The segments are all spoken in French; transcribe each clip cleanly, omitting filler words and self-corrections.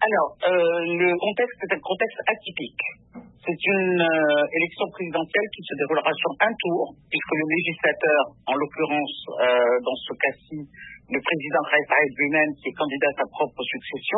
Alors, le contexte est un contexte atypique. C'est une élection présidentielle qui se déroulera sur un tour, puisque le législateur, en l'occurrence, dans ce cas-ci, le président Kais Saied lui-même, qui est candidat à sa propre succession,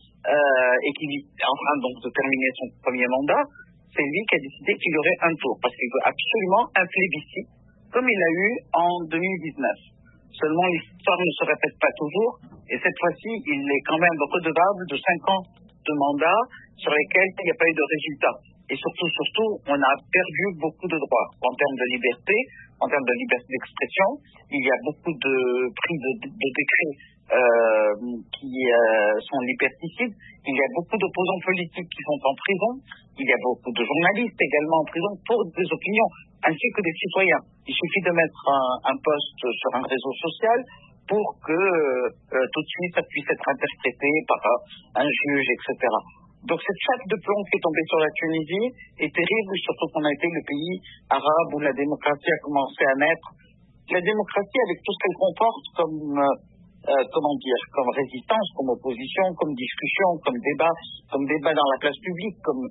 et qui est en train donc de terminer son premier mandat, c'est lui qui a décidé qu'il y aurait un tour, parce qu'il veut absolument un plébiscite, comme il a eu en 2019. Seulement, l'histoire ne se répète pas toujours, et cette fois-ci, il est quand même redevable de 5 ans de mandat sur lesquels il n'y a pas eu de résultat. Et surtout, on a perdu beaucoup de droits en termes de liberté, en termes de liberté d'expression. Il y a beaucoup de pris de décrets qui sont liberticides. Il y a beaucoup d'opposants politiques qui sont en prison. Il y a beaucoup de journalistes également en prison pour des opinions, ainsi que des citoyens. Il suffit de mettre un post sur un réseau social pour que tout de suite ça puisse être interprété par un juge, etc. Donc cette chape de plomb qui est tombée sur la Tunisie est terrible, surtout qu'on a été le pays arabe où la démocratie a commencé à naître. La démocratie, avec tout ce qu'elle comporte comme comme résistance, comme opposition, comme discussion, comme débat dans la place publique, comme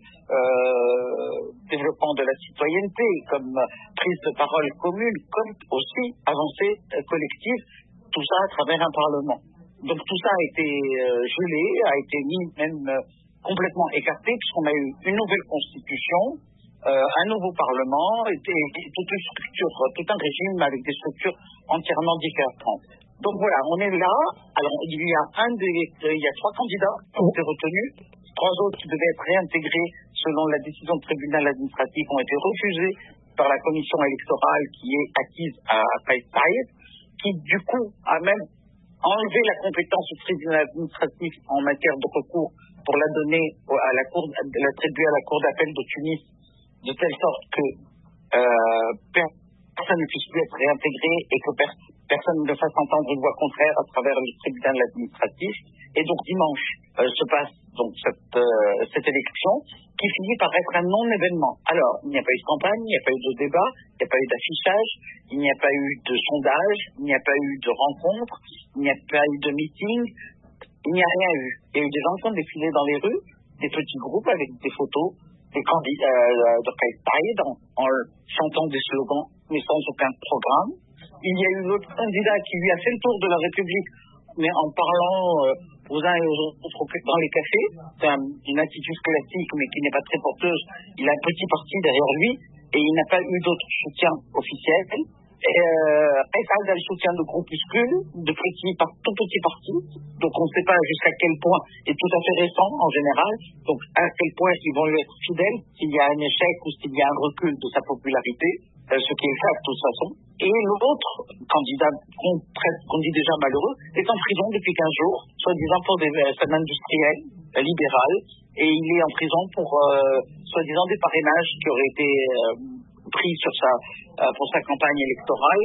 développement de la citoyenneté, comme prise de parole commune, comme aussi avancée collective, tout ça à travers un parlement. Donc tout ça a été gelé, a été mis même complètement écarté, puisqu'on a eu une nouvelle constitution, un nouveau parlement, et toute une structure, tout un régime avec des structures entièrement différentes. Donc voilà, on est là. Alors il y a 3 candidats qui ont été retenus, 3 autres qui devaient être réintégrés selon la décision du tribunal administratif ont été refusés par la commission électorale qui est acquise à Kais Saied, qui du coup a même enlevé la compétence du tribunal administratif en matière de recours pour la donner à la cour, l'attribuer à la cour d'appel de Tunis, de telle sorte que personne ne puisse plus être réintégré et que personne ne fasse entendre une voix contraire à travers le tribunal administratif. Et donc dimanche se passe donc cette élection qui finit par être un non-événement. Alors, il n'y a pas eu de campagne, il n'y a pas eu de débat, il n'y a pas eu d'affichage, il n'y a pas eu de sondage, il n'y a pas eu de rencontre, il n'y a pas eu de meeting, il n'y a rien eu. Il y a eu des gens qui ont défilé dans les rues, des petits groupes avec des photos des candidats de Kais Saied en chantant des slogans, mais sans aucun programme. Il y a eu l'autre candidat qui lui a fait le tour de la République, mais en parlant aux uns et aux autres dans les cafés. C'est une attitude classique, mais qui n'est pas très porteuse. Il a un petit parti derrière lui, et il n'a pas eu d'autre soutien officiel. Kais Saied a le soutien de groupuscules, de tout petits partis. Donc on ne sait pas jusqu'à quel point, et tout à fait récent en général, donc à quel point ils vont lui être fidèles s'il y a un échec ou s'il y a un recul de sa popularité, ce qui est fait de toute façon. Et l'autre candidat, qu'on dit déjà malheureux, est en prison depuis 15 jours, soi-disant pour des scènes industrielles, libérales, et il est en prison pour soi-disant des parrainages qui auraient été pris pour sa campagne électorale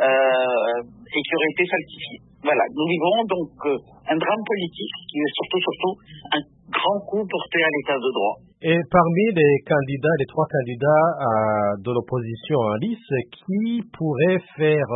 et qui auraient été falsifiés. Voilà, nous vivons donc un drame politique qui est surtout un grand coup porté à l'état de droit. Et parmi les 3 candidats de l'opposition en lice, qui pourrait faire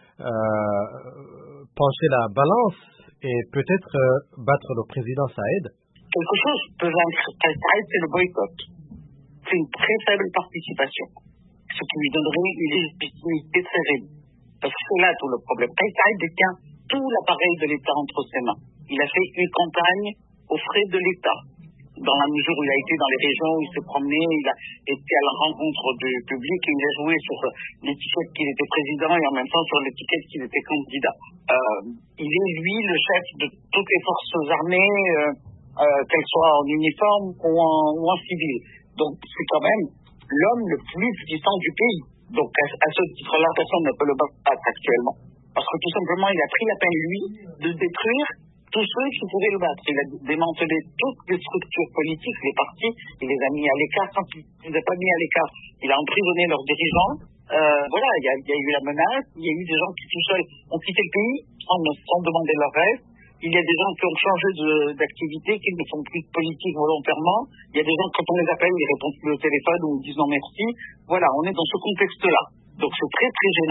pencher la balance et peut-être battre le président Saied? Quelque chose peut vaincre Kais Saied, c'est le boycott. C'est une très faible participation, ce qui lui donnerait une légitimité très réduite. Parce que c'est là tout le problème. Kais Saied détient tout l'appareil de l'État entre ses mains. Il a fait une campagne aux frais de l'État, dans la mesure où il a été dans les régions où il s'est promené, il a été à la rencontre du public et il a joué sur l'étiquette qu'il était président et en même temps sur l'étiquette qu'il était candidat. Il est, lui, le chef de toutes les forces armées, qu'elles soient en uniforme ou en civil. Donc c'est quand même l'homme le plus puissant du pays. Donc à ce titre-là, personne ne peut le battre actuellement. Parce que tout simplement, il a pris la peine, lui, de détruire tous ceux qui pouvaient le battre. Il a démantelé toutes les structures politiques, les partis, il les a mis à l'écart. Quand il ne les a pas mis à l'écart, il a emprisonné leurs dirigeants. Voilà, il y a eu la menace, il y a eu des gens qui tout seuls ont quitté le pays sans demander leur reste. Il y a des gens qui ont changé d'activité, qui ne font plus de politique volontairement. Il y a des gens, quand on les appelle, ils répondent plus au téléphone ou ils disent non merci. Voilà, on est dans ce contexte-là. Donc c'est très très gênant.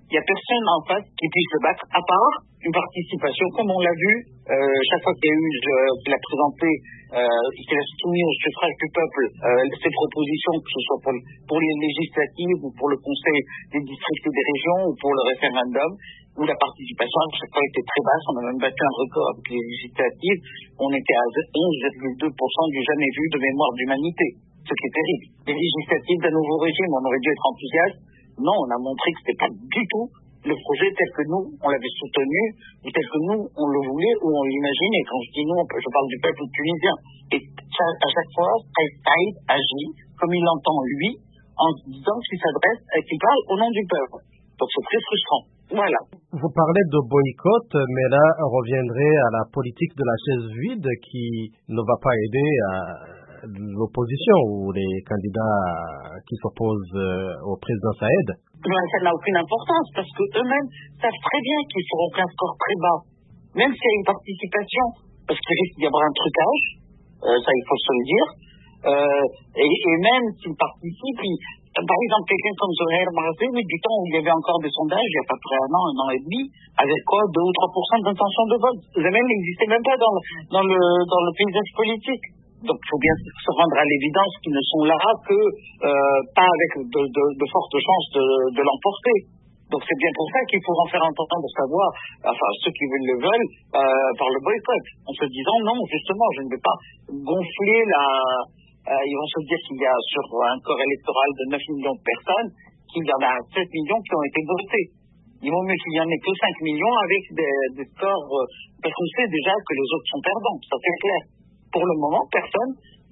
il n'y a personne en face qui puisse le battre, à part une participation, comme on l'a vu, chaque fois qu'il y a eu, qu'il a présenté, qu'il a soumis au suffrage du peuple ses propositions, que ce soit pour les législatives ou pour le conseil des districts et des régions ou pour le référendum, où la participation à chaque fois était très basse. On a même battu un record avec les législatives. On était à 11,2% du jamais vu de mémoire d'humanité, ce qui est terrible. Les législatives d'un nouveau régime, on aurait dû être enthousiaste. Non, on a montré que c'était pas du tout le projet tel que nous, on l'avait soutenu, ou tel que nous, on le voulait, ou on l'imaginait. Quand je dis nous, je parle du peuple tunisien. Et à chaque fois, Kais Saïed agit comme il l'entend lui, en disant qu'il parle au nom du peuple. Donc c'est très frustrant. Voilà. Vous parlez de boycott, mais là, on reviendrait à la politique de la chaise vide qui ne va pas aider à l'opposition ou les candidats qui s'opposent au président Saïed. Mais ça n'a aucune importance parce qu'eux-mêmes savent très bien qu'ils feront qu'un score très bas. Même s'il y a une participation, parce qu'il risque d'y avoir un trucage, ça il faut se le dire, et même s'ils participent, par exemple, quelqu'un comme Zohair Marzé, du temps où il y avait encore des sondages, il y a à peu près un an et demi, avec quoi, 2 ou 3% d'intention de vote. Les mêmes n'existaient même pas dans le paysage politique. Donc, il faut bien se rendre à l'évidence qu'ils ne sont là que pas avec de fortes chances de l'emporter. Donc, c'est bien pour ça qu'il faut en faire entendre savoir, enfin, ceux qui le veulent, par le boycott, en se disant non, justement, je ne vais pas gonfler ils vont se dire qu'il y a sur un corps électoral de 9 millions de personnes, qu'il y en a 7 millions qui ont été votés. Il vaut mieux qu'il n'y en ait que 5 millions avec des scores, parce qu'on sait déjà que les autres sont perdants, ça c'est clair. Pour le moment, personne,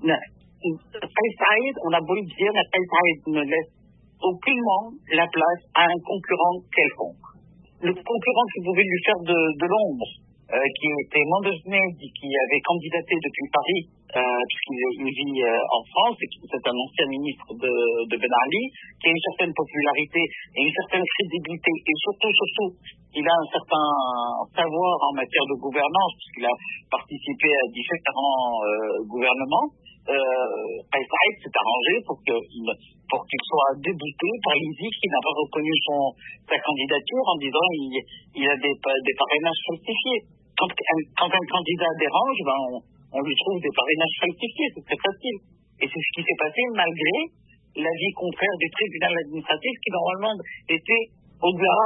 Kais Saïed, on a beau le dire, mais Kais Saïed ne laisse aucunement la place à un concurrent quelconque. Le concurrent qui pouvait lui faire de l'ombre, qui était Mendes Mehdi, qui avait candidaté depuis Paris, puisqu'il vit en France, et qui est un ancien ministre de Ben Ali, qui a une certaine popularité et une certaine crédibilité, et surtout, il a un certain savoir en matière de gouvernance, puisqu'il a participé à différents gouvernements. Kais Saïed s'est arrangé pour qu'il soit débouté par l'ISI, qui n'a pas reconnu sa candidature en disant il a des parrainages falsifiés. Quand un candidat dérange, on lui trouve des parrainages falsifiés, c'est très facile. Et c'est ce qui s'est passé malgré l'avis contraire du tribunal administratif qui normalement était au-delà,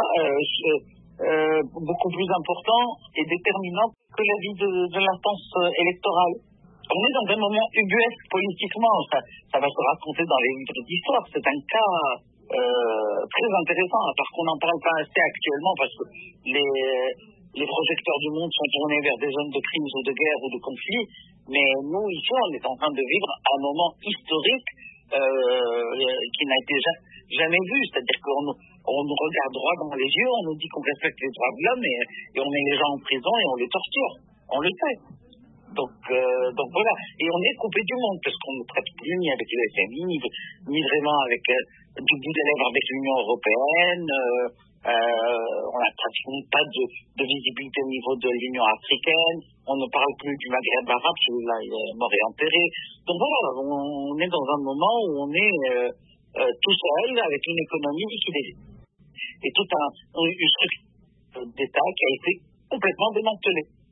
beaucoup plus important et déterminant que l'avis de l'instance électorale. On est dans un moment ubuesque politiquement, ça va se raconter dans les livres d'histoire. C'est un cas très intéressant, parce qu'on n'en parle pas assez actuellement, parce que les projecteurs du monde sont tournés vers des zones de crise ou de guerre ou de conflit, mais nous, ici, on est en train de vivre un moment historique qui n'a été jamais vu, c'est-à-dire qu'on nous regarde droit dans les yeux, on nous dit qu'on respecte les droits de l'homme et on met les gens en prison et on les torture, on le sait. Donc voilà, et on est coupé du monde parce qu'on ne traite plus ni avec le FMI ni vraiment avec du bout des lèvres avec l'Union européenne. On n'a pratiquement pas de visibilité au niveau de l'Union africaine. On ne parle plus du Maghreb arabe, celui-là il est mort et enterré. Donc voilà, on est dans un moment où on est tout seul avec une économie liquidée et toute une structure d'État qui a été complètement démantelée.